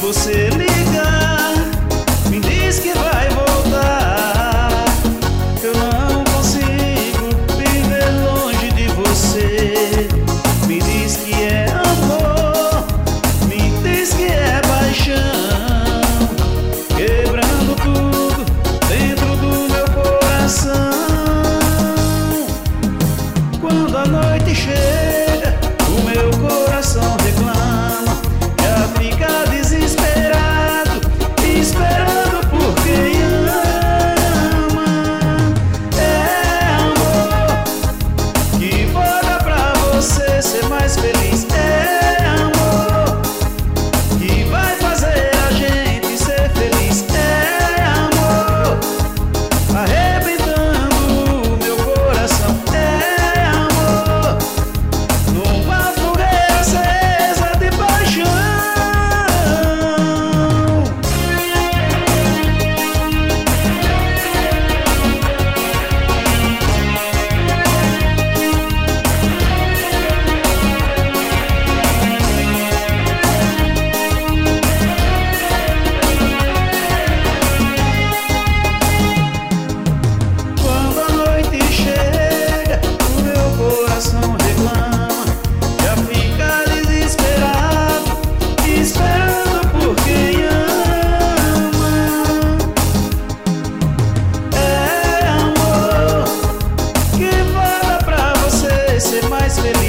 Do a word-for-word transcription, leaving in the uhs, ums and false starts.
você ligar, me diz que vai voltar. Eu não consigo viver longe de você. Me diz que é amor, me diz que é paixão, quebrando tudo dentro do meu coração. Quando a noite chega, o meu coração reclama, já fica desesperado, esperando por quem ama. É amor que volta pra você ser mais feliz. É amor que vai fazer a gente ser feliz. É amor arrebentando o meu coração. É amor numa fogueira acesa de paixão. Quando a noite chega, o meu coração reclama, já fica desesperado, esperando por quem ama. É amor que fala pra você ser mais feliz.